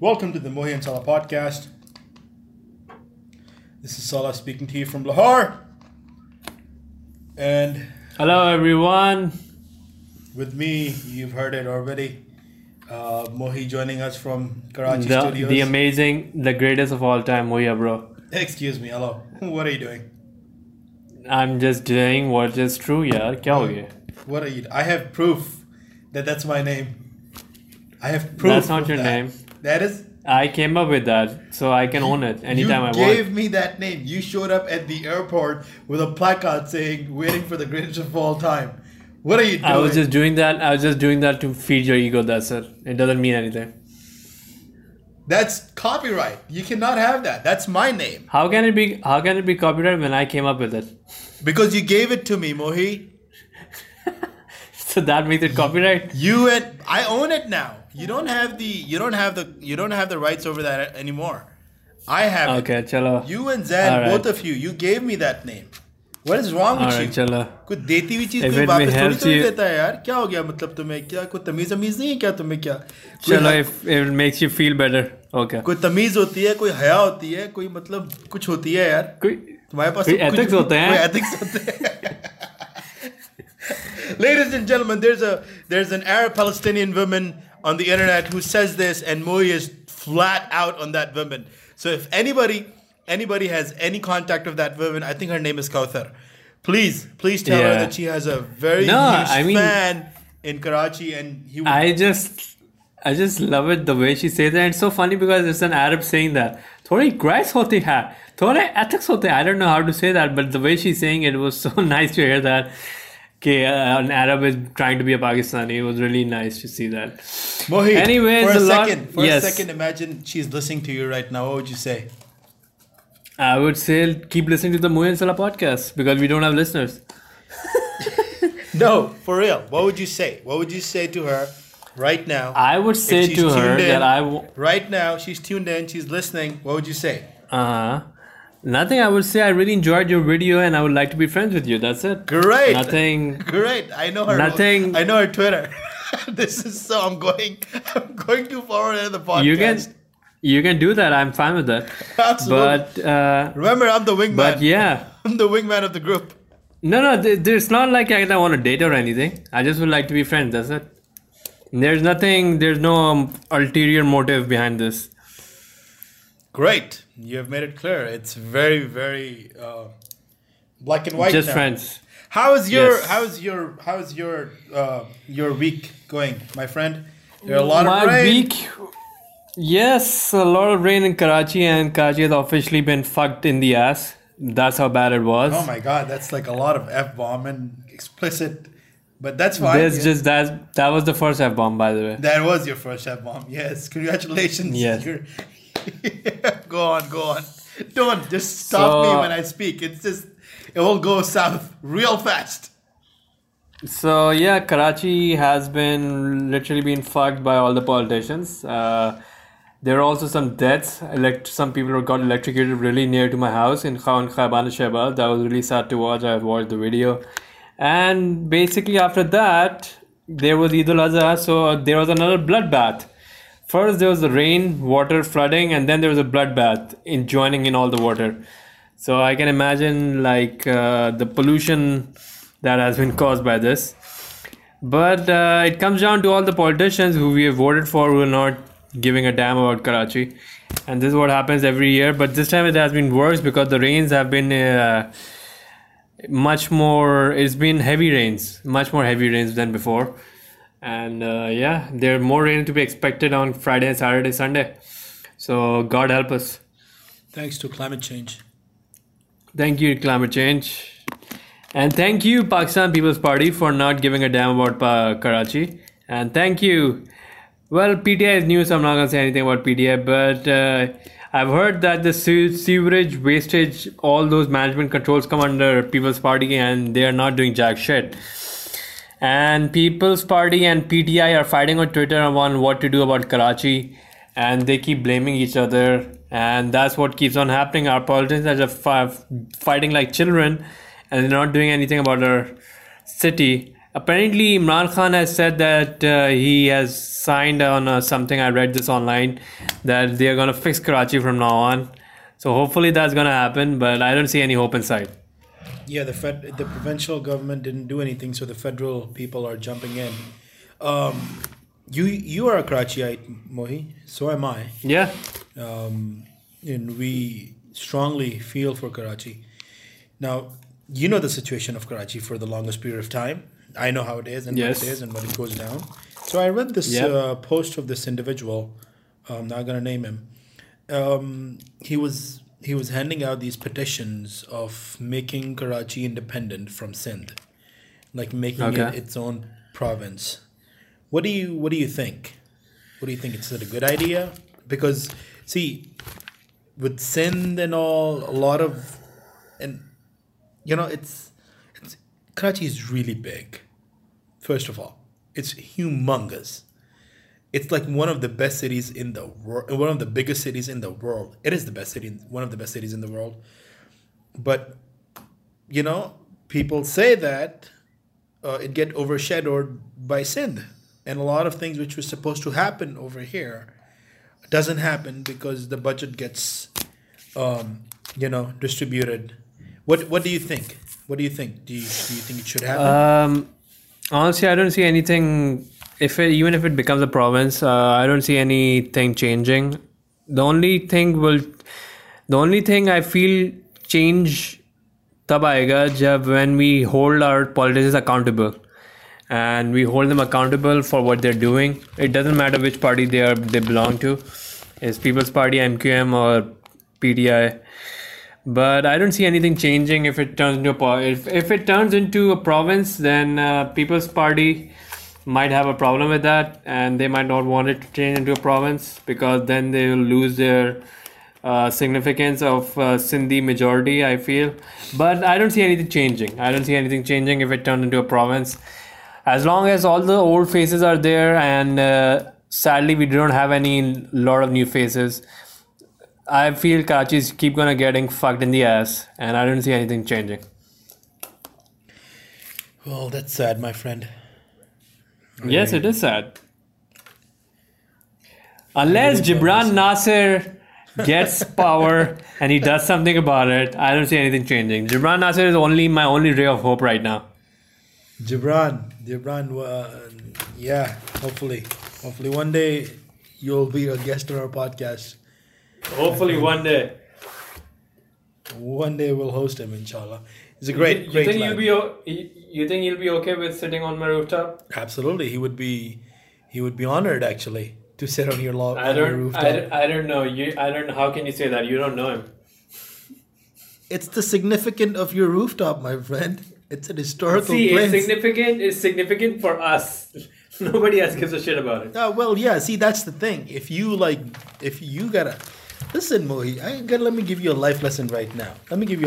Welcome to the Mohi and Salah podcast. This is Salah speaking to you from Lahore. And hello everyone. With me, you've heard it already, Mohi joining us from Karachi Studios. The amazing, the greatest of all time, Moya bro. Excuse me, hello. What are you doing? I'm just doing what is true, yaar. Kya ho gaya? What are you? I have proof that that's my name. I have proof. That's not your name. That is. I came up with that, so I can own it anytime I want. You gave me that name. You showed up at the airport with a placard saying, "Waiting for the greatest of all time." What are you doing? I was just doing that to feed your ego. That's it. It doesn't mean anything. That's copyright. You cannot have that. That's my name. How can it be copyright when I came up with it? Because you gave it to me, Mohi. So that makes it copyright. I own it now. You don't have the rights over that anymore. I have it. Okay, chalo. You and Zan, both of you gave me that name. What is wrong with you? चलो. कुछ देती हुई चीज कोई वापस थोड़ी देता है यार. क्या हो गया मतलब तुम्हें? क्या कोई तमीज नहीं है क्या तुम्हें क्या? चलो, if it makes you feel better. Okay. कोई तमीज होती है, कोई हया होती है, कोई मतलब कुछ होती है यार. तुम्हारे पास कोई ethics होते हैं. कोई ethics होते हैं. Ladies and gentlemen, there's an Arab Palestinian woman on the internet who says this, and Mohi is flat out on that woman. So if anybody has any contact of that woman, I think her name is Kauthar. Please tell her that she has a very huge fan in Karachi, and I just love it the way she says it. And it's so funny because it's an Arab saying that. Thodi grace hoti hai, thode ethics hote hai. I don't know how to say that, but the way she's saying it was so nice to hear that. An Arab is trying to be a Pakistani. It was really nice to see that. Mohi, anyways, for a second, imagine she's listening to you right now. What would you say? I would say keep listening to the Mohi and Salah podcast because we don't have listeners. No, for real. What would you say? What would you say to her right now? I would say to her that right now, she's tuned in, she's listening. What would you say? Nothing. I would say I really enjoyed your video and I would like to be friends with you. That's it. Great. Nothing. Great. I know her. Nothing. I know her Twitter. This is so. I'm going to forward her the podcast. You can do that. I'm fine with that. Absolutely. But remember, I'm the wingman. But yeah, I'm the wingman of the group. No. There's not like I want to date or anything. I just would like to be friends. That's it. There's nothing. There's no ulterior motive behind this. Great. You have made it clear. It's very, very black and white. Just now. Friends. How's your week going, my friend? There are a lot of rain. Yes, a lot of rain in Karachi, and Karachi has officially been fucked in the ass. That's how bad it was. Oh my God, that's like a lot of F-bomb and explicit, but that's fine. That was the first F-bomb, by the way. That was your first F-bomb. Yes, congratulations. Yes. Go on. Don't just stop me when I speak. It will go south real fast. So yeah, Karachi has literally been fucked by all the politicians. There are also some deaths. Some people got electrocuted really near to my house in Khaiban Shehbaz. That was really sad to watch. I watched the video. And basically after that, there was Eid al-Adha. So there was another bloodbath. First there was the rain, water, flooding, and then there was a bloodbath joining in all the water. So I can imagine the pollution that has been caused by this. But it comes down to all the politicians who we have voted for who are not giving a damn about Karachi. And this is what happens every year. But this time it has been worse because the rains have been it's been heavy rains, much more heavy rains than before. And there are more rain to be expected on Friday, Saturday, Sunday. So God help us. Thanks to climate change. Thank you, climate change. And thank you, Pakistan People's Party, for not giving a damn about Karachi. And thank you. Well, PTI is new, so I'm not going to say anything about PTI. But I've heard that the sewerage, wastage, all those management controls come under People's Party and they are not doing jack shit. And People's Party and PTI are fighting on Twitter on what to do about Karachi. And they keep blaming each other. And that's what keeps on happening. Our politicians are fighting like children. And they're not doing anything about our city. Apparently, Imran Khan has said that he has signed on something. I read this online that they are going to fix Karachi from now on. So hopefully that's going to happen, but I don't see any hope in sight. Yeah, the provincial government didn't do anything, so the federal people are jumping in. You are a Karachiite, Mohi. So am I. Yeah. And we strongly feel for Karachi. Now, you know the situation of Karachi for the longest period of time. I know how it is and Yes. what it is and what it goes down. So I read this Yeah. post of this individual. I'm not gonna name him. He was handing out these petitions of making Karachi independent from Sindh, like making it Okay. its own province. What do you think? What do you think? Is it a good idea? Because see, with Sindh and all, a lot of, and you know, it's Karachi is really big. First of all, it's humongous. It's like one of the best cities in the world, one of the biggest cities in the world. It is the best city, one of the best cities in the world. But you know, people say that it get overshadowed by Sindh, and a lot of things which were supposed to happen over here doesn't happen because the budget gets, distributed. What do you think? What do you think? Do you think it should happen? Honestly, I don't see anything. Even if it becomes a province, I don't see anything changing. The only thing I feel change तब आएगा जब when we hold our politicians accountable and we hold them accountable for what they're doing. It doesn't matter which party they belong to, is People's Party, MQM, or PTI. But I don't see anything changing if it turns into if it turns into a province, then People's Party might have a problem with that, and they might not want it to change into a province because then they will lose their significance of Sindhi majority, I feel. But I don't see anything changing. I don't see anything changing if it turned into a province. As long as all the old faces are there, and sadly we don't have any lot of new faces, I feel Karachi's keep gonna getting fucked in the ass, and I don't see anything changing. Well, that's sad, my friend. Yes, it is sad. Unless Gibran Nasir gets power and he does something about it, I don't see anything changing. Gibran Nasir is my only ray of hope right now. Gibran, yeah, hopefully one day you'll be a guest on our podcast. Hopefully one day. One day we'll host him, inshallah. He's a great You think lad. you think you'll be okay with sitting on my rooftop? Absolutely, he would be honored actually to sit on your rooftop. I don't know. I don't know. How can you say that? You don't know him. It's the significance of your rooftop, my friend. It's an historical See, place. it's significant for us. Nobody else gives a shit about it. Well, yeah. See, that's the thing. If you gotta listen, Mohi, let me give you a life lesson right now.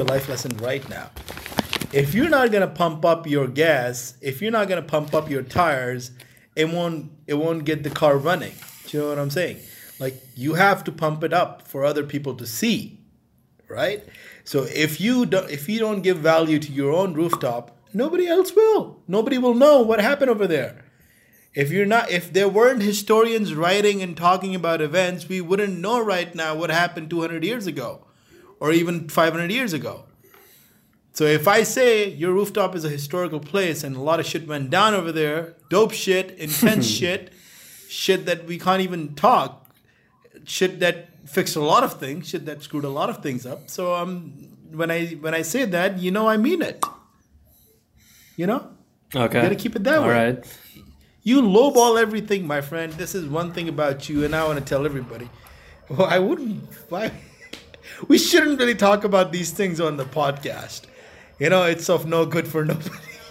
If you're not gonna pump up your gas, if you're not gonna pump up your tires, it won't get the car running. Do you know what I'm saying? Like, you have to pump it up for other people to see, right? So if you don't give value to your own rooftop, nobody else will. Nobody will know what happened over there. If there weren't historians writing and talking about events, we wouldn't know right now what happened 200 years ago or even 500 years ago. So if I say your rooftop is a historical place and a lot of shit went down over there, dope shit, intense shit that we can't even talk, shit that fixed a lot of things, shit that screwed a lot of things up. So when I say that, I mean it. Okay. You gotta keep it that way. All right. You lowball everything, my friend. This is one thing about you, and I want to tell everybody. Well, I wouldn't. Why? We shouldn't really talk about these things on the podcast. It's of no good for nobody.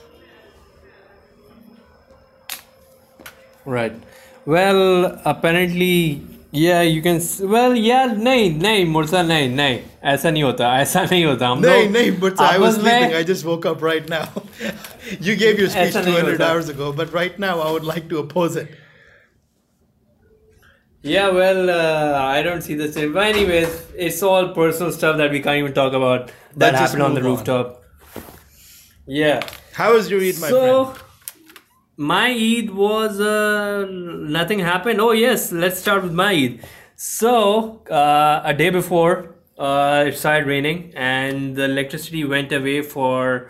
Right. Well, apparently, yeah, you can. Well, yeah, नहीं मुर्सा नहीं ऐसा नहीं होता हम लोग No, Murtza, I was आपस में- sleeping. I just woke up right now. You gave your speech ऐसा नहीं 200 होता. hours ago, but right now I would like to oppose it. Yeah, well, I don't see the same. But anyways, it's all personal stuff that we can't even talk about that Let's just happened on the move on. rooftop. Yeah. How was your Eid, my friend? My Eid was nothing happened. Oh yes, let's start with my Eid. So a day before, it started raining, and the electricity went away for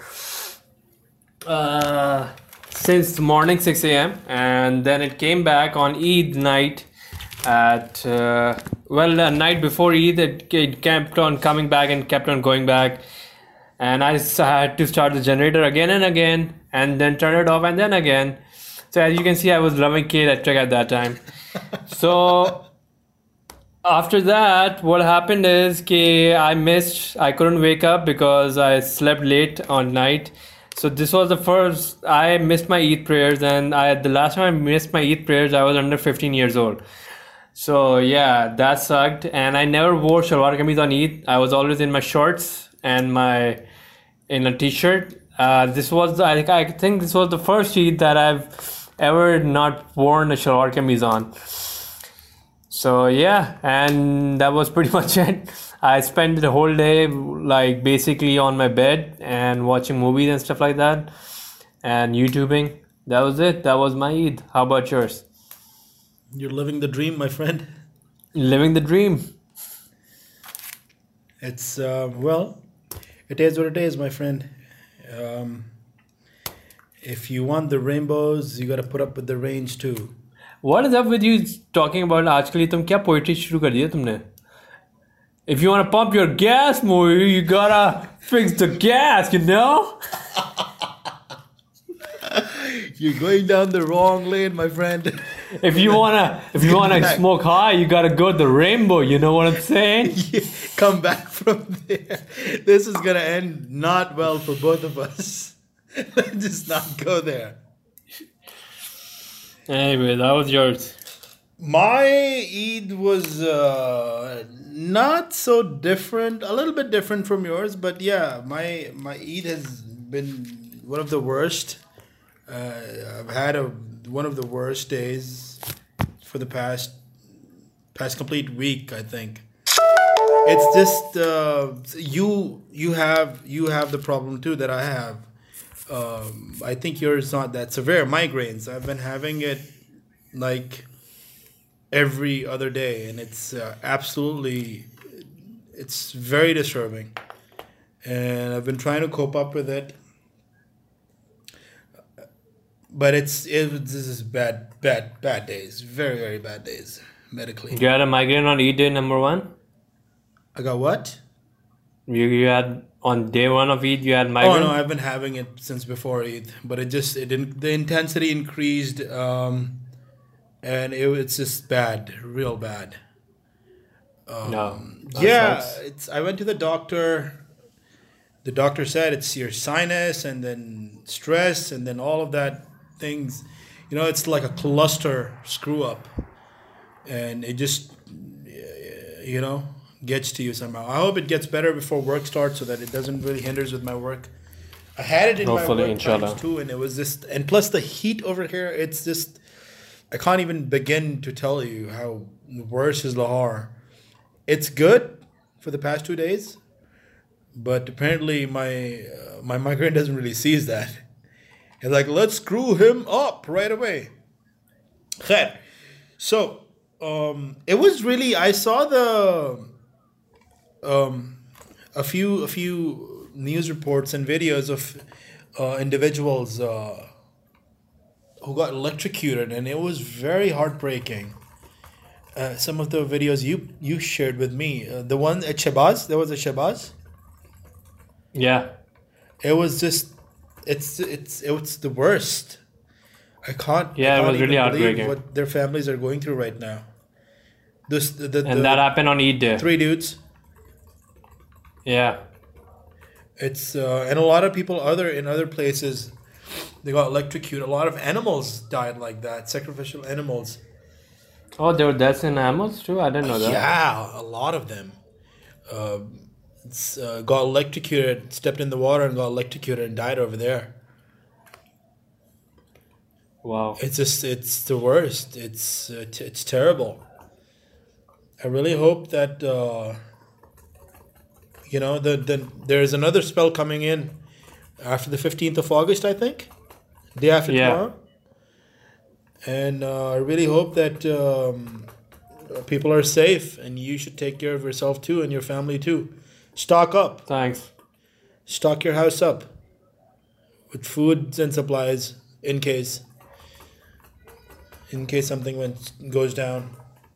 uh, since morning 6 a.m. and then it came back on Eid night at a night before Eid. It kept on coming back and kept on going back, and had to start the generator again and again, and then turn it off and then again. So as you can see, I was loving K Electric at that time. So after that, what happened is I couldn't wake up because I slept late on night. So this was the first I missed my Eid prayers, and the last time I missed my Eid prayers, I was under 15 years old. So yeah, that sucked, and I never wore shalwar kameez on Eid. I was always in my shorts and my in a t-shirt. I think this was the first Eid that I've ever not worn a shalwar kameez on. So yeah, and that was pretty much it. I spent the whole day like basically on my bed and watching movies and stuff like that, and YouTubing. That was it. That was my Eid. How about yours? You're living the dream, my friend. Living the dream. It's well, it is what it is, my friend. Um, if you want the rainbows, you got to put up with the range too. What is up with you talking about आजकल तुम क्या poetry शुरू कर दिया तुमने? If you want to pump your gas more, you gotta fix the gas, you know? You're going down the wrong lane, my friend. If you wanna smoke high, you gotta go the rainbow. You know what I'm saying? Come back from there. This is gonna end not well for both of us. Let's just not go there. Anyway, that was yours. My Eid was not so different, a little bit different from yours, but yeah, my Eid has been one of the worst. I've had one of the worst days for the past complete week, I think. It's just you have the problem too that I have. I think yours not that severe. Migraines. I've been having it like every other day, and it's it's very disturbing. And I've been trying to cope up with it, but this is bad days, very very bad days medically. You had a migraine on Eid day number one? I got what? You had on day one of Eid, you had Oh migraine? no, I've been having it since before Eid, but it didn't. The intensity increased, and it's just bad, real bad. No. That Yeah, sucks. I went to the doctor. The doctor said it's your sinus and then stress and then all of that things. It's like a cluster screw up, and it just gets to you somehow. I hope it gets better before work starts so that it doesn't really hinders with my work. I had it in my Hopefully, work inshallah. times too, and it was just, and plus the heat over here, it's just, I can't even begin to tell you how worse is Lahore. It's good for the past 2 days, but apparently my migraine doesn't really seize that. It's like, let's screw him up right away. Khair. So it was really, I saw a few news reports and videos of individuals who got electrocuted, and it was very heartbreaking. Some of the videos you shared with me, the one at Shabazz, there was a Shabazz. Yeah. It was just, it's the worst. I can't. Yeah, I it can't was really even believe heartbreaking. what their families are going through right now. And that happened on Eid day. Three dudes. Yeah. It's and a lot of people in other places, they got electrocuted. A lot of animals died like that, sacrificial animals. Oh, there were deaths in animals too? I didn't know that. Yeah, a lot of them. Got electrocuted, stepped in the water and got electrocuted and died over there. Wow. It's the worst. It's terrible. I really hope that there's another spell coming in after the 15th of August, I think. Day after Yeah. tomorrow. And I really hope that people are safe, and you should take care of yourself too and your family too. Stock up, Thanks. stock your house up with foods and supplies in case something goes down.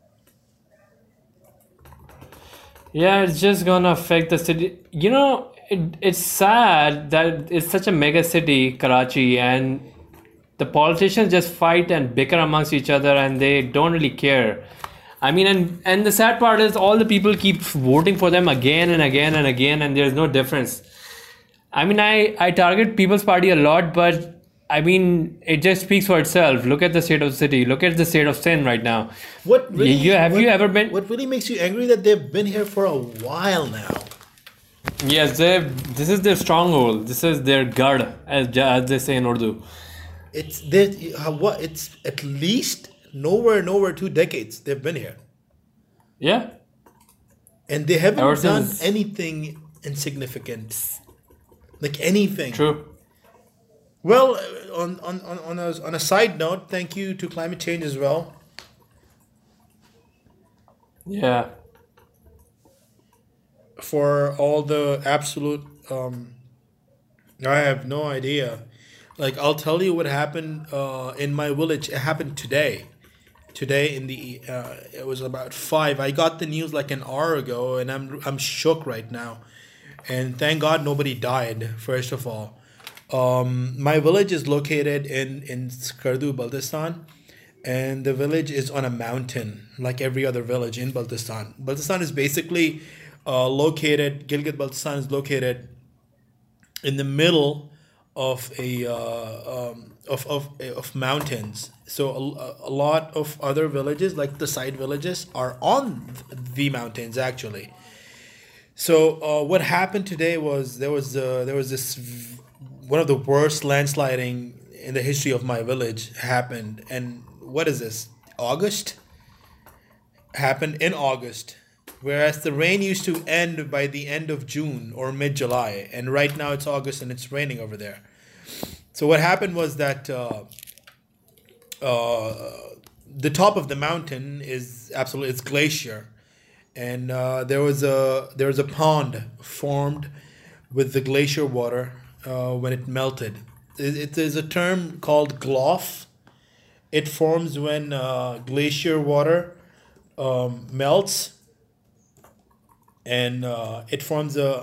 Yeah, it's just gonna affect the city. It's sad that it's such a mega city, Karachi, and the politicians just fight and bicker amongst each other, and they don't really care. I mean, and the sad part is all the people keep voting for them again and again and again, and there's no difference. I mean, I target People's Party a lot, but I mean, it just speaks for itself. Look at the state of the city. Look at the state of Sin right now. What really? You ever been? What really makes you angry that they've been here for a while now? Yes, this is their stronghold. This is their guard, as they say in Urdu. It's what? It's at least nowhere 2 decades they've been here, Yeah, and they haven't ever done since. anything insignificant, like anything. True. Well, on a side note, thank you to climate change as well Yeah. for all the absolute. I have no idea. Like I'll tell you what happened in my village. It happened today. Today in the it was about 5. I got the news like an hour ago, and I'm shook right now. And thank God nobody died. First of all, my village is located in Skardu, Baltistan, and the village is on a mountain, like every other village in Baltistan. Baltistan is basically located. Gilgit Baltistan is located in the middle of a of mountains. So a lot of other villages, like the side villages, are on the mountains actually. So what happened today was there was this one of the worst landsliding in the history of my village happened. And what is this? August happened in August, whereas the rain used to end by the end of June or mid July, and right now it's August and it's raining over there. So what happened was that the top of the mountain is absolutely it's glacier, and there was a pond formed with the glacier water when it melted. It is a term called gloff. It forms when glacier water melts, and it forms a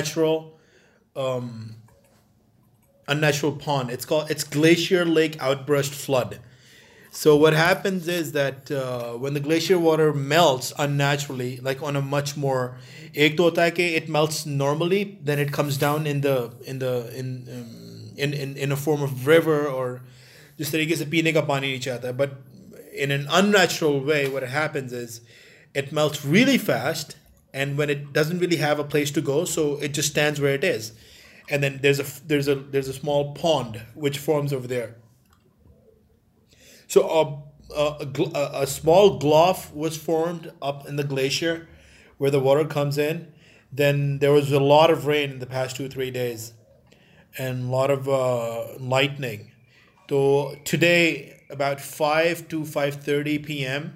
unnatural pond. It's glacier lake outburst flood. So what happens is that when the glacier water melts unnaturally, like on a much more, एक तो होता है कि it melts normally, then it comes down in a form of river, or जिस तरीके से पीने का पानी नीचे आता है. But in an unnatural way, what happens is it melts really fast, and when it doesn't really have a place to go, so it just stands where it is, and then there's a small pond which forms over there. So a small glough was formed up in the glacier where the water comes in. Then there was a lot of rain in the past 2 3 days, and a lot of lightning. So today, about 5 to 5:30 p.m.,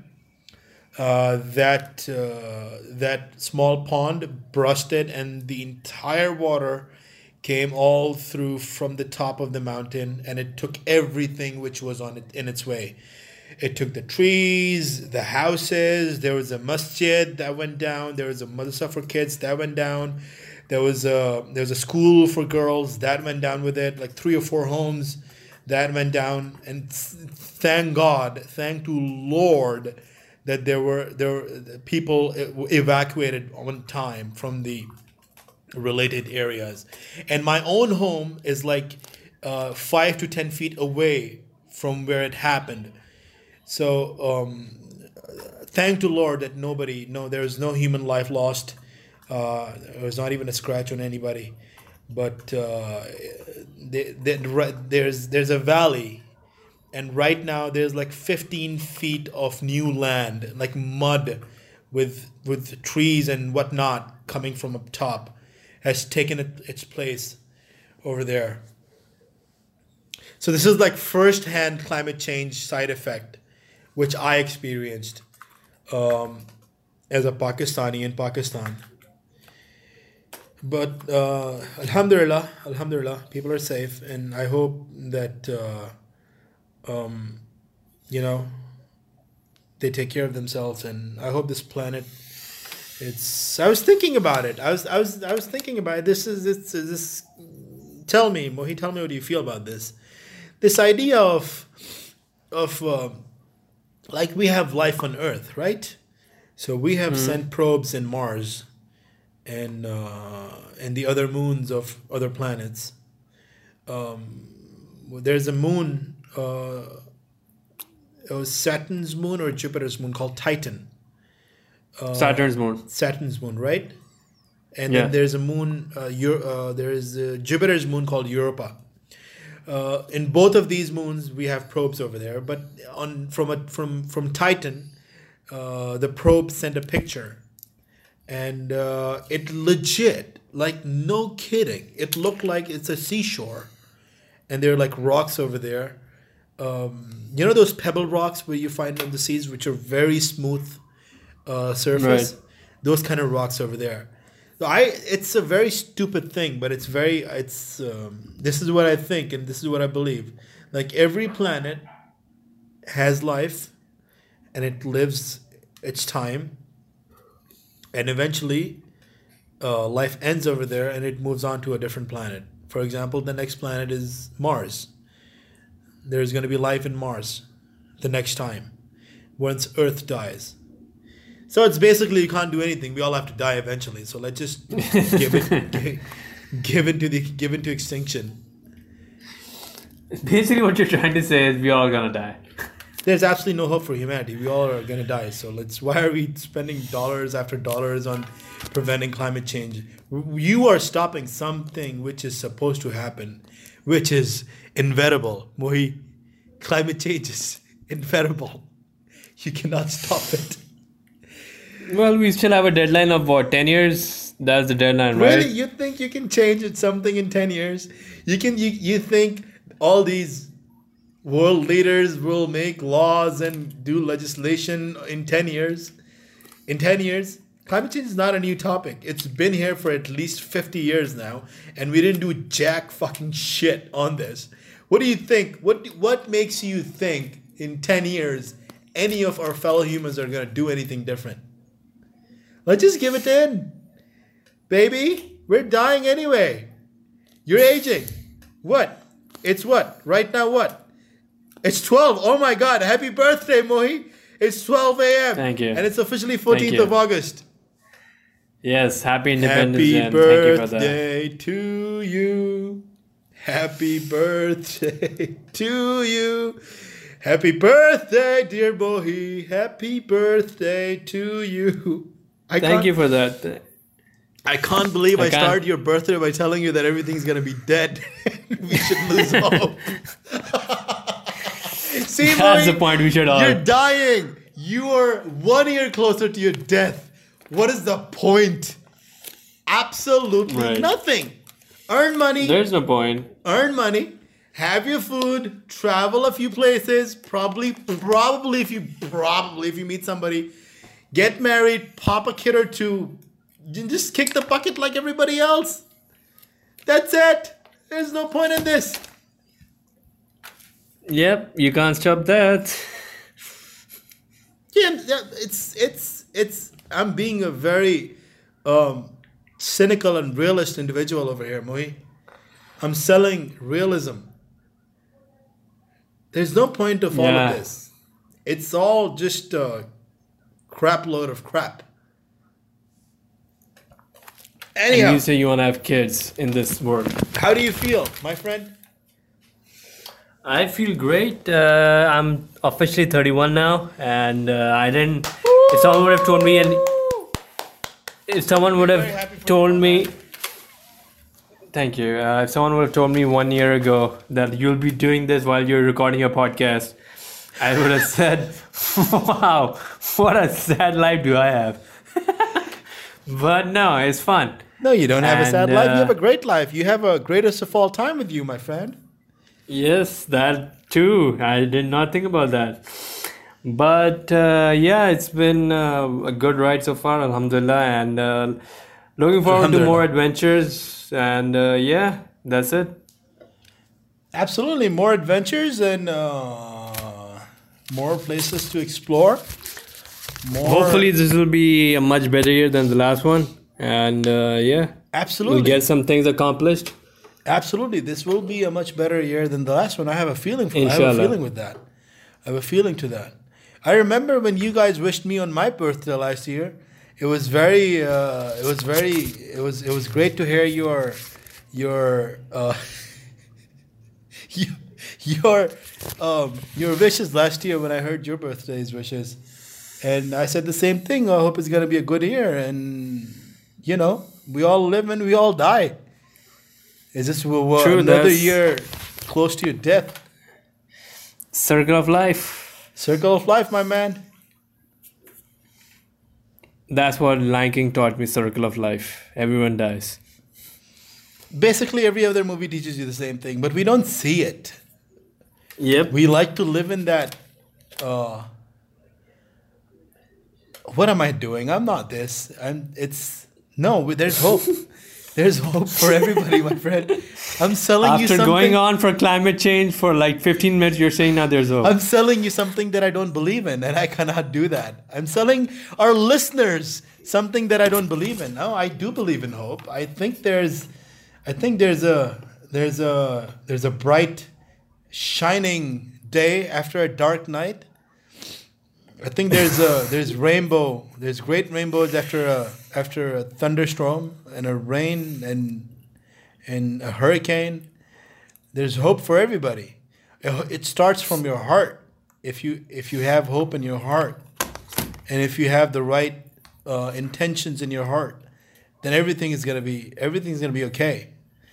that small pond busted, and the entire water came all through from the top of the mountain, and it took everything which was on it in its way. It took the trees, the houses. There was a masjid that went down. There was a madrasa for kids that went down. There was a school for girls that went down with it. Like 3 or 4 homes that went down. And thank God, thank to Lord, that there were people evacuated on time from the related areas. And my own home is like 5 to 10 feet away from where it happened. So thank to Lord that there was no human life lost. There was not even a scratch on anybody. But there's a valley, and right now there's like 15 feet of new land, like mud, with trees and whatnot coming from up top, has taken its place over there. So this is like first-hand climate change side effect, which I experienced as a Pakistani in Pakistan. But Alhamdulillah, people are safe, and I hope that you know they take care of themselves, and I hope this planet. It's. I was thinking about it. I was thinking about it. This. Tell me, Mohi. Tell me what you feel about this. This idea of like we have life on Earth, right? So we have sent probes in Mars and the other moons of other planets. There's a moon, Saturn's moon or Jupiter's moon called Titan. Saturn's moon. Saturn's moon, right? And then there's a moon. There is Jupiter's moon called Europa. In both of these moons, we have probes over there. But from Titan, the probe sent a picture, and it legit, like no kidding, it looked like it's a seashore, and there are like rocks over there. You know those pebble rocks where you find on the seas, which are very smooth surface. Right. Those kind of rocks over there. So it's a very stupid thing, but this is what I think and this is what I believe. Like every planet has life and it lives its time, and eventually life ends over there and it moves on to a different planet. For example, the next planet is Mars. There's going to be life in Mars the next time once Earth dies. So it's basically you can't do anything. We all have to die eventually. So let's just give into extinction. Basically, what you're trying to say is we all gonna die. There's absolutely no hope for humanity. We all are gonna die. So why are we spending dollars after dollars on preventing climate change? You are stopping something which is supposed to happen, which is inevitable. Mohi, climate change is inevitable. You cannot stop it. Well, we still have a deadline of what, 10 years? That's the deadline, right? Really? You think you can change something in 10 years? You think all these world leaders will make laws and do legislation in 10 years? In 10 years? Climate change is not a new topic. It's been here for at least 50 years now, and we didn't do jack fucking shit on this. What do you think? What makes you think in 10 years any of our fellow humans are going to do anything different? Let's just give it 10. Baby, we're dying anyway. You're aging. What? It's what? Right now what? It's 12. Oh my God. Happy birthday, Mohi. It's 12 a.m. Thank you. And it's officially 14th of August. Yes, happy Independence Day. Happy birthday to you. Happy birthday to you. Happy birthday, dear Mohi. Happy birthday to you. Thank you for that. I can't believe I started your birthday by telling you that everything's going to be dead. We should lose hope. See, that's Mohi, the point we should all. You're dying. You are 1 year closer to your death. What is the point? Absolutely nothing. Earn money. There's no point. Earn money. Have your food. Travel a few places. Probably if you meet somebody. Get married, pop a kid or two, just kick the bucket like everybody else. That's it. There's no point in this. Yep, you can't stop that. Yeah, it's. I'm being a very cynical and realist individual over here, Mohi. I'm selling realism. There's no point of all of this. It's all just crap load of crap. Anyhow, and you say you want to have kids in this world. How do you feel, my friend? I feel great. I'm officially 31 now, and I didn't. If someone would have told me, thank you. If someone would have told me 1 year ago that you'll be doing this while you're recording your podcast, I would have said, wow, what a sad life do I have. But no, it's fun. No, you don't have a sad life. You have a great life. You have a greatest of all time with you, my friend. Yes, that too. I did not think about that. But yeah, it's been a good ride so far, Alhamdulillah, and looking forward to more Alhamdulillah. adventures. And yeah, that's it. Absolutely, more adventures and more places to explore. Hopefully, More, this will be a much better year than the last one. And yeah, we'll get absolutely, some things accomplished. absolutely. This will be a much better year than the last one. I have a feeling. I have a Inshallah. feeling with that. I have a feeling to that. I remember when you guys wished me on my birthday last year. It was very. It was very. It was. It was great to hear your you- your wishes last year when I heard your birthday's wishes, and I said the same thing. I hope it's gonna be a good year, and we all live and we all die. Is this True, another that's year close to your death? circle of life. Circle of life, my man. That's what Lion King taught me, circle of life. Everyone dies. Basically, every other movie teaches you the same thing, but we don't see it. Yep. We like to live in that. Uh, what am I doing? I'm not this. I'm. It's no. There's hope. There's hope for everybody, my friend. I'm selling you After going something. on for climate change for like 15 minutes, you're saying now there's hope. I'm selling you something that I don't believe in, and I cannot do that. I'm selling our listeners something that I don't believe in. No, I do believe in hope. I think there's a bright, shining day after a dark night. I think there's rainbow. There's great rainbows after a thunderstorm and a rain and a hurricane. There's hope for everybody. It starts from your heart. If you have hope in your heart, and if you have the right intentions in your heart, then everything's gonna be okay.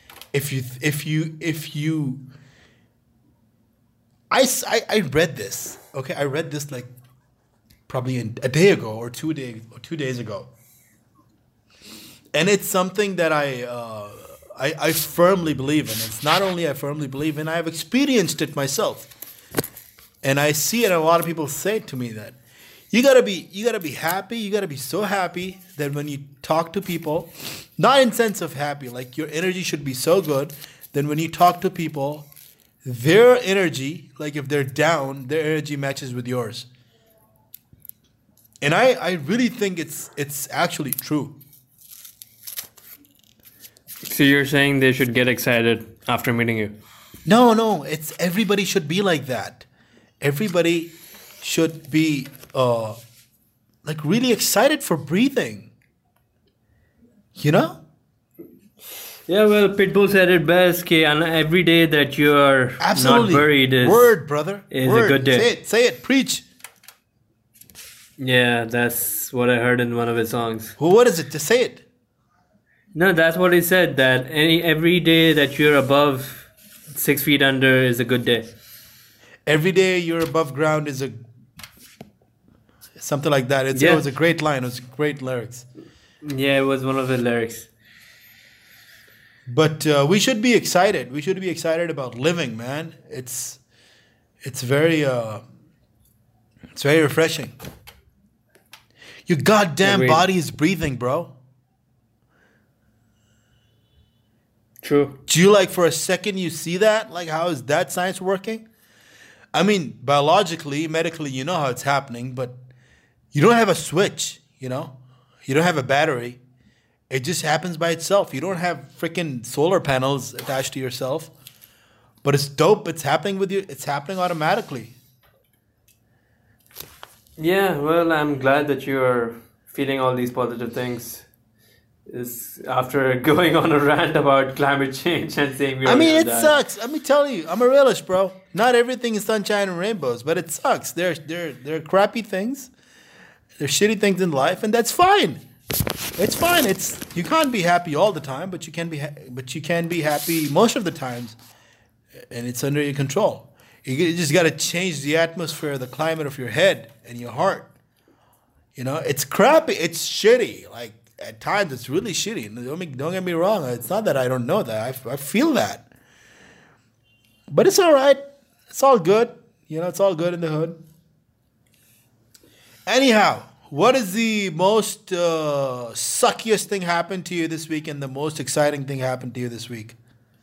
If you I read this. Okay, I read this like probably a day ago or 2 days ago, and it's something that I firmly believe in. It's not only I firmly believe in, I have experienced it myself. And I see it, and a lot of people say to me that you gotta be happy. You gotta be so happy that when you talk to people, not in sense of happy, like your energy should be so good that when you talk to people, their energy, like if they're down, their energy matches with yours. And I really think it's actually true. So you're saying they should get excited after meeting you? No, it's everybody should be like that. Everybody should be like really excited for breathing. You know? Yeah, well, Pitbull said it best, okay, and every day that you're not Absolutely. worried Word, brother. is a Word. good day. Say it, preach. Yeah, that's what I heard in one of his songs. Well, what is it? Just say it. No, that's what he said, that every day that you're above 6 feet under is a good day. Every day you're above ground is a something like that. It Yeah. was a great line. It was great lyrics. Yeah, it was one of his lyrics. But we should be excited. We should be excited about living, man. It's very refreshing. Your goddamn Agreed. body is breathing, bro. True. Do you like for a second you see that? Like how is that science working? I mean, biologically, medically, you know how it's happening, but you don't have a switch, you know? You don't have a battery. It just happens by itself. You don't have freaking solar panels attached to yourself. But it's dope. It's happening with you. It's happening automatically. Yeah, well, I'm glad that you're feeling all these positive things. Is after going on a rant about climate change and saying we're I all mean, gonna it die. sucks. Let me tell you, I'm a realist, bro. Not everything is sunshine and rainbows, but it sucks. There are crappy things. There's shitty things in life, and that's fine. It's fine. You can't be happy all the time, but you can be happy most of the times, and it's under your control. You just got to change the atmosphere, the climate of your head and your heart. You know, it's crappy. It's shitty. Like at times, it's really shitty. Don't get me wrong. It's not that I don't know that. I feel that. But it's all right. It's all good. It's all good in the hood. Anyhow, what is the most suckiest thing happened to you this week, and the most exciting thing happened to you this week?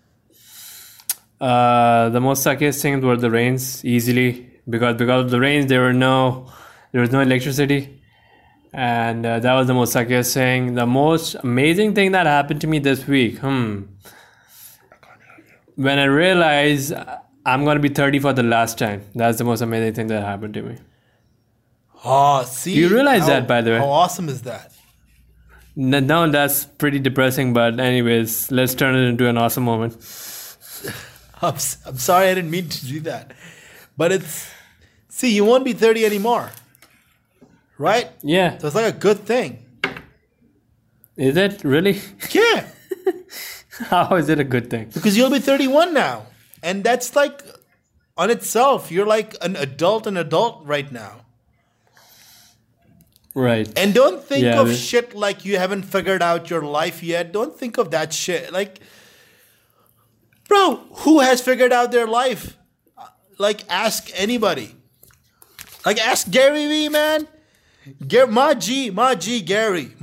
The most suckiest things were the rains, easily, because of the rains there was no electricity, and that was the most suckiest thing. The most amazing thing that happened to me this week, when I realized I'm gonna be 30 for the last time. That's the most amazing thing that happened to me. Oh, see, you realize that, by the way? How awesome is that? No, that's pretty depressing. But anyways, let's turn it into an awesome moment. I'm sorry, I didn't mean to do that. But you won't be 30 anymore. Right? Yeah. So it's like a good thing. Is it really? Yeah. How is it a good thing? Because you'll be 31 now. And that's like, on itself, you're like an adult right now. Right. And don't think of shit like you haven't figured out your life yet. Don't think of that shit. Like, bro, who has figured out their life? Like, ask anybody. Like, ask Gary Vee, man. My G Gary.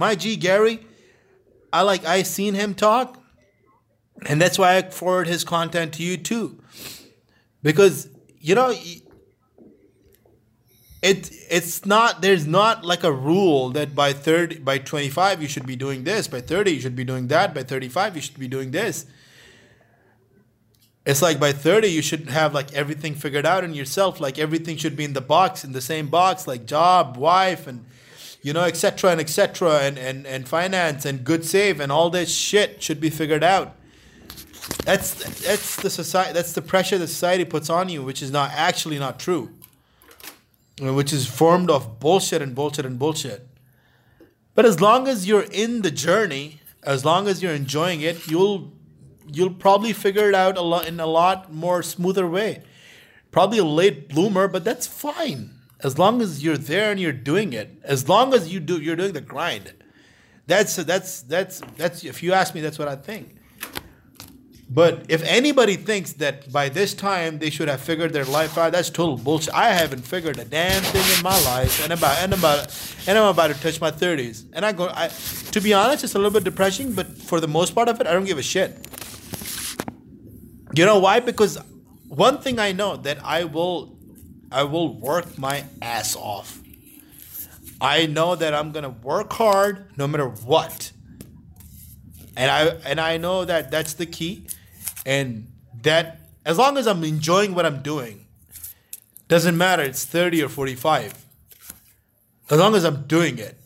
I seen him talk. And that's why I forward his content to you too. Because, there's not like a rule that by 25 you should be doing this, by 30 you should be doing that, by 35 you should be doing this. It's like by 30 you should have like everything figured out in yourself, like everything should be in the same box, like job, wife, and etc. and finance and good save and all this shit should be figured out. That's the society. That's the pressure that society puts on you, which is not true. Which is formed of bullshit. But as long as you're in the journey, as long as you're enjoying it, you'll probably figure it out in a lot more smoother way. Probably a late bloomer, but that's fine. As long as you're there and you're doing it. As long as you're doing the grind. That's if you ask me, that's what I think. But if anybody thinks that by this time they should have figured their life out, that's total bullshit. I haven't figured a damn thing in my life, and I'm about to touch my 30s. And to be honest, it's a little bit depressing, but for the most part of it, I don't give a shit. You know why? Because one thing I know, that I will work my ass off. I know that I'm gonna work hard no matter what. And I know that that's the key. And that as long as I'm enjoying what I'm doing, doesn't matter it's 30 or 45. As long as I'm doing it.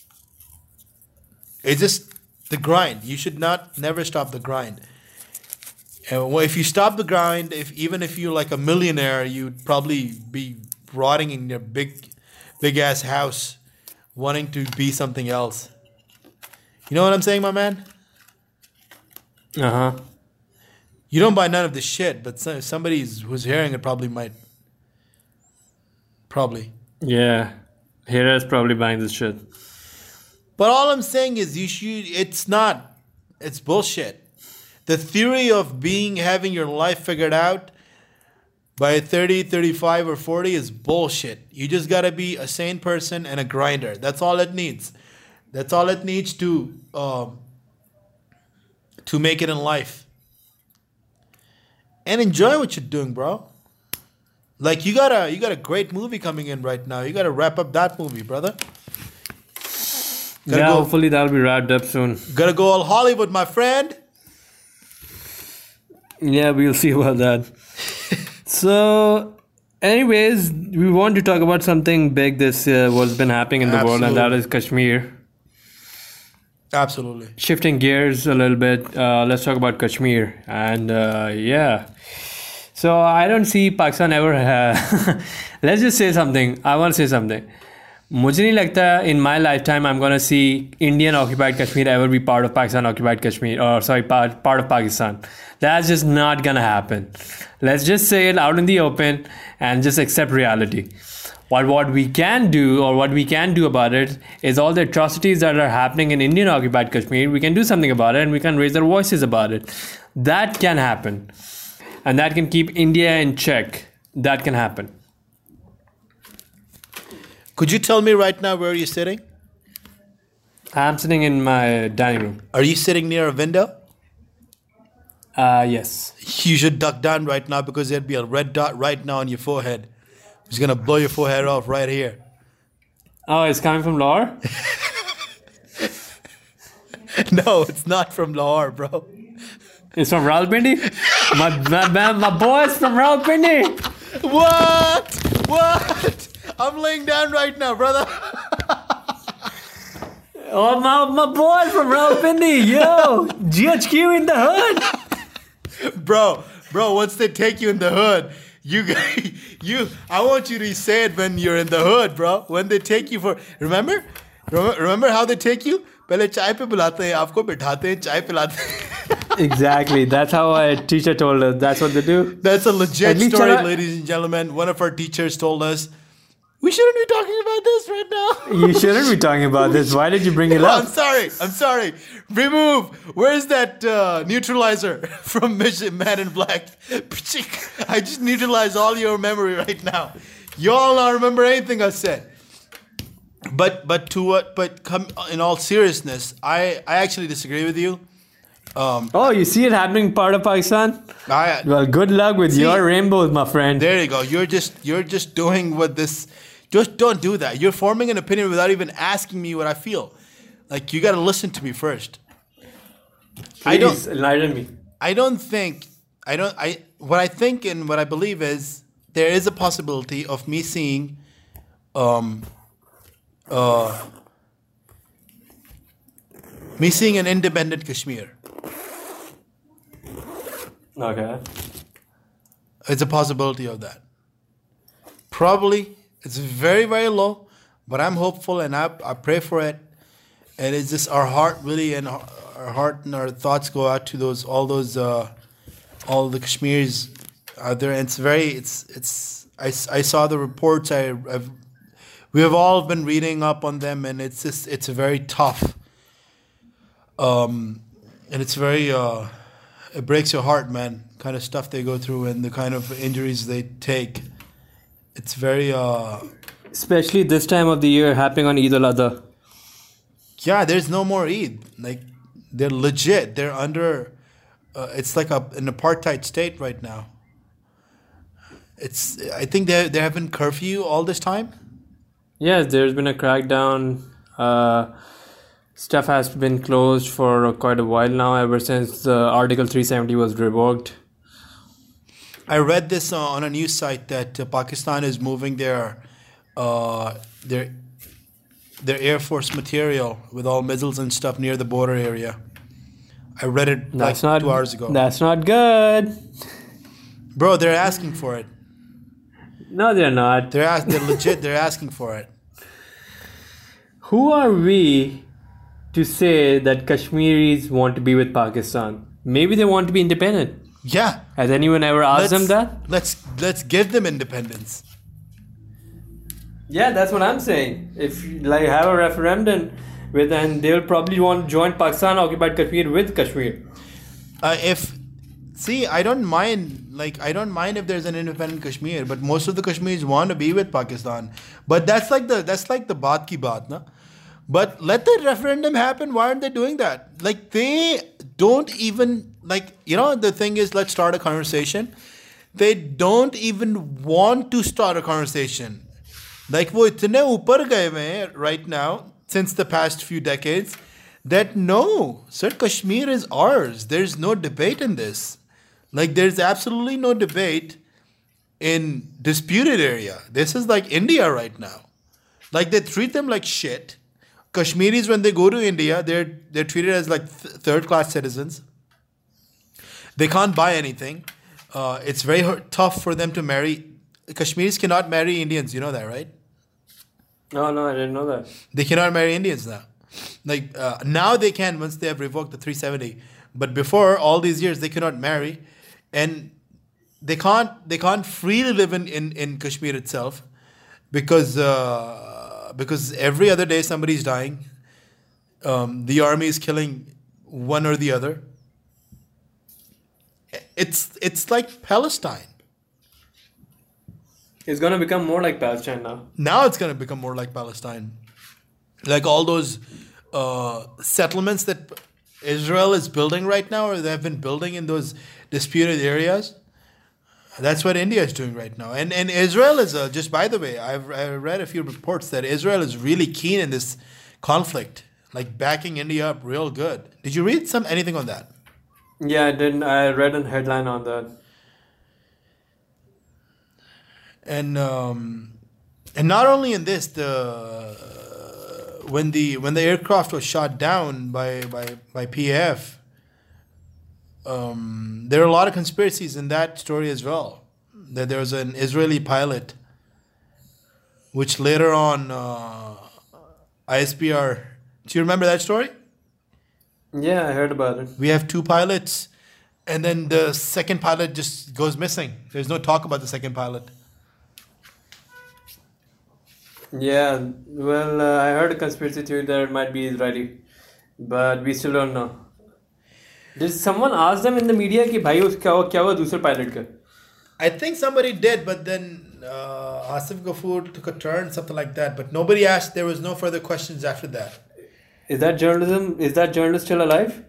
It's just the grind. You should never stop the grind. And if you stop the grind, even if you're like a millionaire, you'd probably be rotting in your big ass house, wanting to be something else. You know what I'm saying, my man? Uh-huh. You don't buy none of this shit, but somebody who's hearing it probably might. Probably. Yeah. Hera's probably buying this shit. But all I'm saying is it's bullshit. The theory of having your life figured out by 30, 35, or 40 is bullshit. You just gotta be a sane person and a grinder. That's all it needs. That's all it needs to make it in life. And enjoy what you're doing, bro. Like you got a great movie coming in right now. You gotta wrap up that movie, brother. Hopefully that'll be wrapped up soon. Gotta go all Hollywood, my friend. Yeah, we'll see about that. So, anyways, we want to talk about something big what's been happening in the world, and that is Kashmir. Absolutely. Shifting gears a little bit, let's talk about Kashmir. And yeah. So I don't see Pakistan ever. Let's just say something. I want to say something. मुझे नहीं लगता in my lifetime I'm gonna see Indian occupied Kashmir ever be part of Pakistan occupied Kashmir, or sorry, part of Pakistan. That's just not gonna happen. Let's just say it out in the open and just accept reality. What we can do, or what we can do about it, is all the atrocities that are happening in Indian occupied Kashmir, we can do something about it and we can raise our voices about it. That can happen. and that can keep India in check. That can happen. Could you tell me right now where you're sitting? I'm sitting in my dining room. Are you sitting near a window? Yes. You should duck down right now because there'd be a red dot right now on your forehead. It's gonna blow your forehead off right here. Oh, it's coming from Lahore? No, it's not from Lahore, bro. It's from Rawalpindi? My boy's from Rawalpindi. What? I'm laying down right now, brother. Oh, my boy from Rawalpindi. Yo, GHQ in the hood. Bro, once they take you in the hood, I want you to say it when you're in the hood, bro. When they take you remember how they take you? पहले चाय पे बुलाते हैं, आपको बिठाते हैं, चाय पिलाते हैं. Exactly. That's how a teacher told us. That's what they do. That's a legit story, ladies and gentlemen. One of our teachers told us, we shouldn't be talking about this right now. You shouldn't be talking about this. Why did you bring it up? I'm sorry. Remove. Where's that neutralizer from Man in Black? I just neutralized all your memory right now. Y'all don't remember anything I said. But come in all seriousness, I actually disagree with you. Oh, you see it happening in part of Pakistan? Well, good luck with your rainbows, my friend. There you go. You're just doing what this. Just don't do that. You're forming an opinion without even asking me what I feel. Like, you got to listen to me first. Please enlighten me. What I think and what I believe is there is a possibility of me seeing an independent Kashmir. Okay. It's a possibility of that. Probably. It's very, very low, but I'm hopeful and I pray for it. And it's just our heart really, and our heart and our thoughts go out to all the Kashmiris out there. And I saw the reports. We have all been reading up on them, and it's very tough. And it's very, it breaks your heart, man, kind of stuff they go through and the kind of injuries they take. It's very... Especially this time of the year happening on Eid al-Adha. Yeah, there's no more Eid. Like, they're legit. They're under... it's like an apartheid state right now. I think they're having curfew all this time. Yes, there's been a crackdown. Stuff has been closed for quite a while now, ever since the Article 370 was revoked. I read this on a news site that Pakistan is moving their Air Force material with all missiles and stuff near the border area. I read it 2 hours ago. That's not good. Bro, they're asking for it. No, they're not. They're legit. They're asking for it. Who are we to say that Kashmiris want to be with Pakistan? Maybe they want to be independent. Yeah. Has anyone ever asked them that? Let's give them independence. Yeah, that's what I'm saying. If have a referendum and they'll probably want to join Pakistan occupied Kashmir with Kashmir. I don't mind if there's an independent Kashmir, but most of the Kashmiris want to be with Pakistan. But that's like the baat ki baat, na? But let the referendum happen. Why aren't they doing that? Like, they don't even, the thing is, let's start a conversation. They don't even want to start a conversation. Like, wo itne upar gaye hue hain right now, since the past few decades, that no, sir, Kashmir is ours. There's no debate in this. Like, there's absolutely no debate in disputed area. This is like India right now. Like, they treat them like shit. Kashmiris, when they go to India, they're treated as like third-class citizens. They can't buy anything. It's very tough for them to marry. Kashmiris cannot marry Indians. You know that, right? No, I didn't know that. They cannot marry Indians now. Like, now they can once they have revoked the 370. But before, all these years, they cannot marry. And they can't freely live in Kashmir itself because every other day somebody's dying. The army is killing one or the other. It's like Palestine. It's gonna become more like Palestine now. Now it's going to become more like Palestine. Like all those settlements that Israel is building right now, or they have been building in those disputed areas. That's what India is doing right now. And Israel is, just by the way, I read a few reports that Israel is really keen in this conflict, like backing India up real good. Did you read anything on that? Yeah, I didn't. I read a headline on that. And not only in this, when the aircraft was shot down by PAF, there are a lot of conspiracies in that story as well. That there was an Israeli pilot, which later on ISPR. Do you remember that story? Yeah, I heard about it. We have two pilots, and then the second pilot just goes missing. There's no talk about the second pilot. Yeah, well, I heard a conspiracy theory that it might be Israeli, but we still don't know. Did someone ask them in the media कि भाई उस क्या हुआ दूसरे pilot का? I think somebody did, but then Asif Ghafoor took a turn, something like that. But nobody asked. There was no further questions after that. Is that journalism? Is that journalist still alive?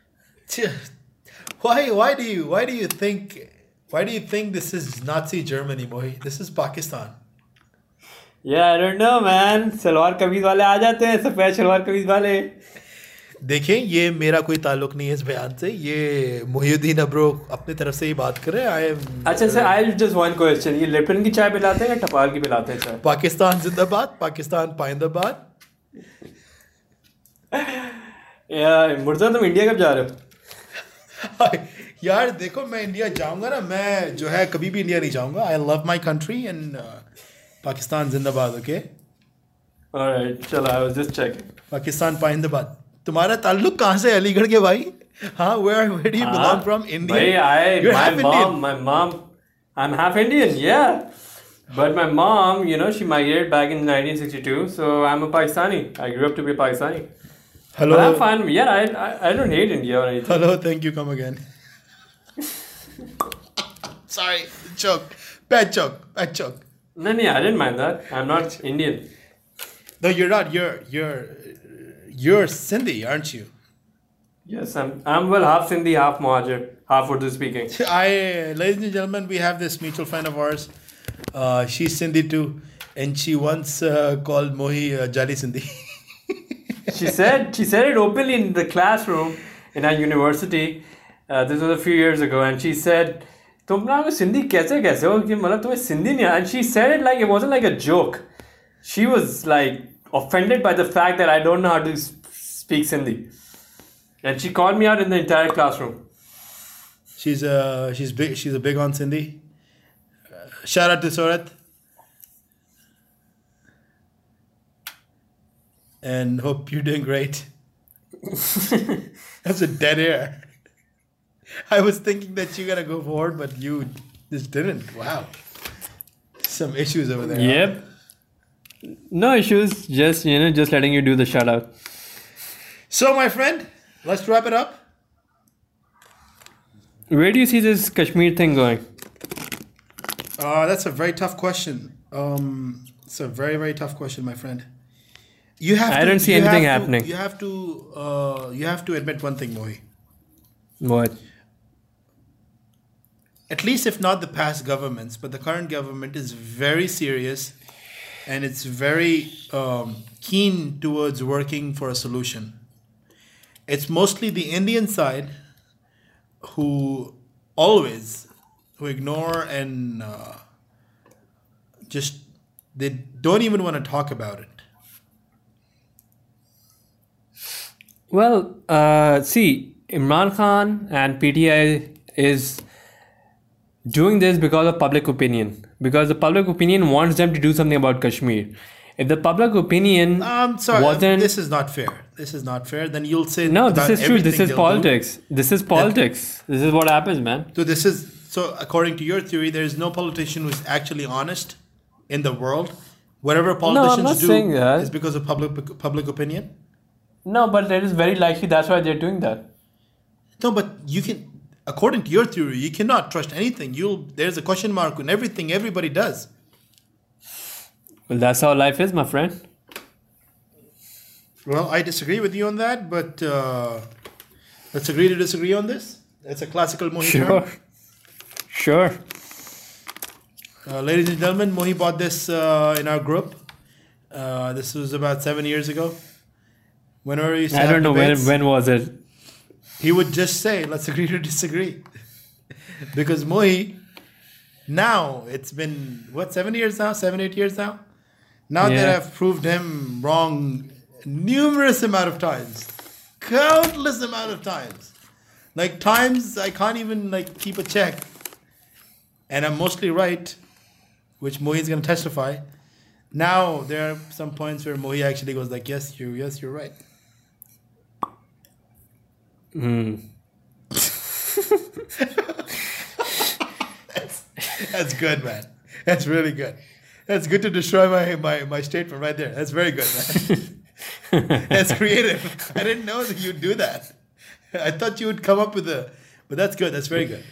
Why do you think this is Nazi Germany, Mohi? This is Pakistan. Yeah, I don't know, man. Salwar kameez वाले आ जाते हैं, सफेद सलवार कमीज वाले. देखें, ये मेरा कोई ताल्लुक नहीं है इस बयान से. ये मोहिउद्दीन अब्रो अपनी तरफ से ही बात कर रहे हैं. अच्छा sir, I just one question. ये लिप्टन की चाय पिलाते हैं या टपाल की पिलाते हैं चाय? पाकिस्तान जिंदाबाद, पाकिस्तान पाइंदाबाद. यार मुर्जा, तुम इंडिया कब जा रहे हो? यार देखो, मैं इंडिया जाऊंगा ना, मैं जो है कभी भी इंडिया नहीं जाऊंगा. I love my country and Pakistan जिंदाबाद. ओके, ऑलराइट, चलो, I was just checking. Pakistan पाइंदाबाद. तुम्हारा ताल्लुक कहाँ से अलीगढ़ के भाई? हाँ, where do you belong from? India? You're half Indian. My mom, I'm half Indian, yeah. But my mom, she migrated back in 1962, so I'm a Pakistani. I grew up to be a Pakistani. Hello. But I'm fine. Yeah, I don't hate India or anything. Hello, thank you. Come again. Sorry, joke. Bad joke. No, I didn't mind that. I'm not Indian. No, you're not. You're Sindhi, aren't you? Yes, I'm well half Sindhi, half Mohajir, half Urdu speaking. Ladies and gentlemen, we have this mutual friend of ours. She's Sindhi too, and she once called Mohi Jali Sindhi. She said it openly in the classroom in our university. This was a few years ago, and she said, "तुम ना Sindhi कैसे हो कि मतलब तुम्हें Sindhi नहीं?" And she said it like it wasn't like a joke. She was like offended by the fact that I don't know how to speak Sindhi, and she called me out in the entire classroom. She's a big on Sindhi. Shout out to Surat. And hope you're doing great. That's a dead air. I was thinking that you're gonna go forward, but you just didn't. Wow. Some issues over there. Yep. Huh? No issues. Just just letting you do the shout out. So, my friend, let's wrap it up. Where do you see this Kashmir thing going? That's a very tough question. It's a very, very tough question, my friend. I don't see anything happening. You have to admit one thing, Mohi. What? At least if not the past governments, but the current government is very serious and it's very keen towards working for a solution. It's mostly the Indian side who ignore and they don't even want to talk about it. Well, see, Imran Khan and PTI is doing this because of public opinion. Because the public opinion wants them to do something about Kashmir. If the public opinion wasn't... This is not fair. Then you'll say... No, this is true. This is politics. This is politics. This is what happens, man. So according to your theory, there is no politician who's actually honest in the world. Whatever politicians do is because of public opinion. No, but it is very likely that's why they're doing that. No, but you can... according to your theory, you cannot trust anything. There's a question mark on everything everybody does. Well, that's how life is, my friend. Well, I disagree with you on that, but let's agree to disagree on this. That's a classical Mohi term. Sure. Ladies and gentlemen, Mohi bought this in our group. This was about 7 years ago. Whenever you I don't know when was it. He would just say, let's agree to disagree. Because Mohi, now, it's been, 7 years now? 7, 8 years now? Now that I've proved him wrong numerous amount of times. Countless amount of times. Like times I can't even keep a check. And I'm mostly right, which Mohi is going to testify. Now, there are some points where Mohi actually goes like, yes, you're right. That's good, man. That's really good. That's good to destroy my statement right there. That's very good, man. That's creative. I didn't know that you'd do that. I thought you would come up with but that's good. That's very good.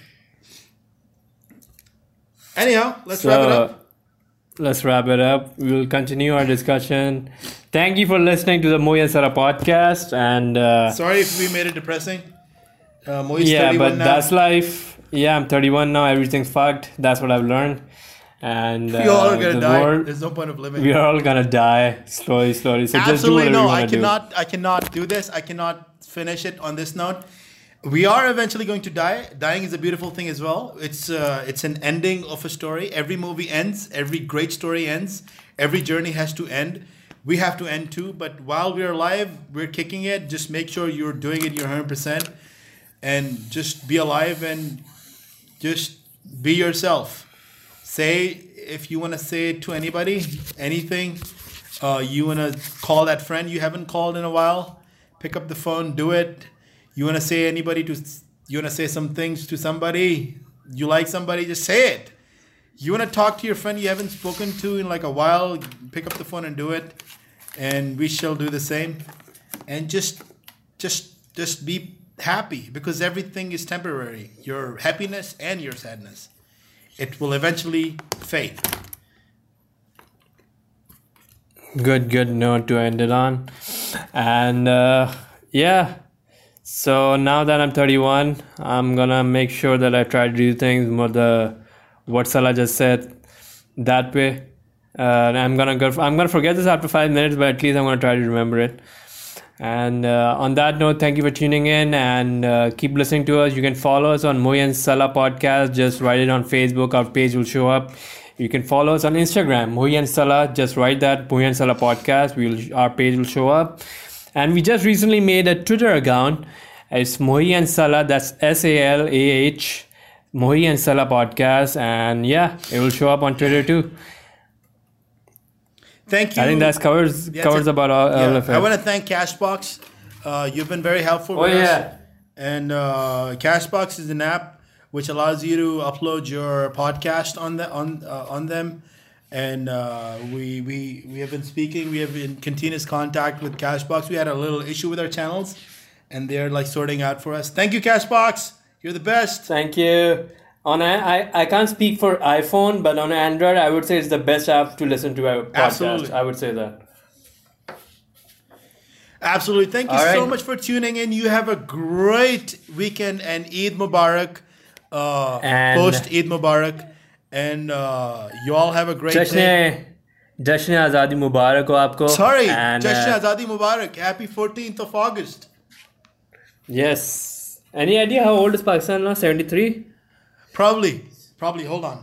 Anyhow, let's wrap it up. Let's wrap it up. We will continue our discussion. Thank you for listening to the Mohi and Salah podcast. And sorry if we made it depressing. Mohi's 31 but now. That's life. Yeah, I'm 31 now. Everything's fucked. That's what I've learned. And we all are gonna die. There's no point of living. We are all gonna die slowly. So absolutely just do whatever you I cannot do this. I cannot finish it on this note. We are eventually going to die. Dying is a beautiful thing as well. It's an ending of a story. Every movie ends. Every great story ends. Every journey has to end. We have to end too. But while we're alive, we're kicking it. Just make sure you're doing it your 100%, and just be alive and just be yourself. Say, if you want to say to anybody anything, you want to call that friend you haven't called in a while, pick up the phone, do it. You want to say you want to say some things to somebody, you like somebody, just say it. You want to talk to your friend you haven't spoken to in a while, pick up the phone and do it. And we shall do the same. And just be happy, because everything is temporary. Your happiness and your sadness. It will eventually fade. Good note to end it on. And so now that I'm 31, I'm gonna make sure that I try to do things more what Salah just said that way. I'm gonna forget this after 5 minutes, but at least I'm gonna try to remember it. And on that note, thank you for tuning in, and keep listening to us. You can follow us on Mohi and Salah podcast. Just write it on Facebook. Our page will show up. You can follow us on Instagram, Mohi and Salah. Just write that, Mohi and Salah podcast. Our page will show up. And we just recently made a Twitter account. It's Mohi and Salah. That's SALAH, Mohi and Salah podcast. And it will show up on Twitter too. Thank you. I think that covers about all of it. I want to thank Cashbox. You've been very helpful with us. And Cashbox is an app which allows you to upload your podcast on them. And we have been speaking. We have been in continuous contact with Cashbox. We had a little issue with our channels, and they're sorting out for us. Thank you, Cashbox. You're the best. Thank you. I can't speak for iPhone, but on Android, I would say it's the best app to listen to a podcast. Absolutely. I would say that. Absolutely. Thank you so much for tuning in. You have a great weekend, and Eid Mubarak. Post Eid Mubarak. And you all have a great day. Jashn Azadi Mubarak ho aapko. Sorry, Jashn Azadi Mubarak. Happy 14th of August. Yes. Any idea how old is Pakistan now? 73? Probably. Hold on.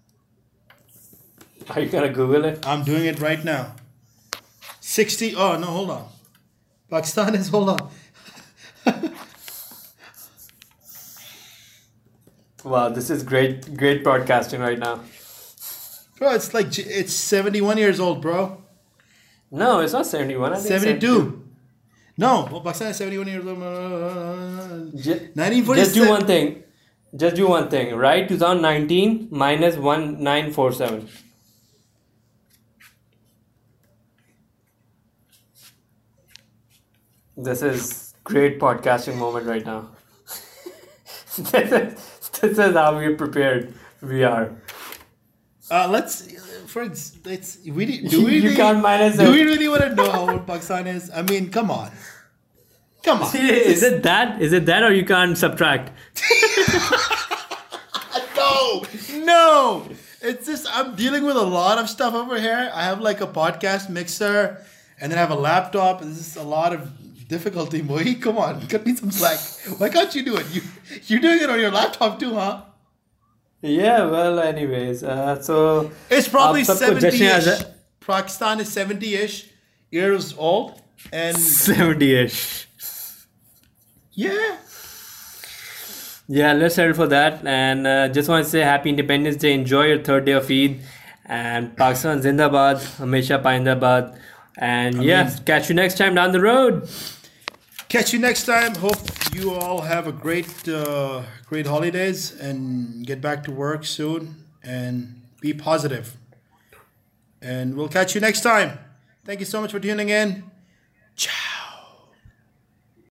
Are you gonna Google it? I'm doing it right now. 60. Oh no, hold on. Pakistan is. Hold on. Wow, this is great broadcasting right now. Bro, it's 71 years old, bro. No, it's not 71. I think 72. No, Pakistan is 71 years old. 1947. Just do one thing. Write 2019 minus 1947. This is great podcasting moment right now. This is how we prepared. We are. Let's do we You really, can't minus do it. we really want to know how old Pakistan is? I mean, come on. Is it that? Is it that, or you can't subtract? No. It's just I'm dealing with a lot of stuff over here. I have like a podcast mixer, and then I have a laptop. And this is a lot of difficulty, Mohi. Come on, cut me some slack. Why can't you do it? You're doing it on your laptop too, huh? Yeah. Well, anyways, so It's probably आप सबको जश्न 70-ish. आज- Pakistan is 70-ish years old, and 70-ish. yeah. Yeah, let's settle for that. And just want to say Happy Independence Day. Enjoy your third day of Eid. And Pakistan Zindabad, Hamesha Paindabad. And catch you next time down the road. Catch you next time. Hope you all have a great holidays and get back to work soon and be positive. And we'll catch you next time. Thank you so much for tuning in.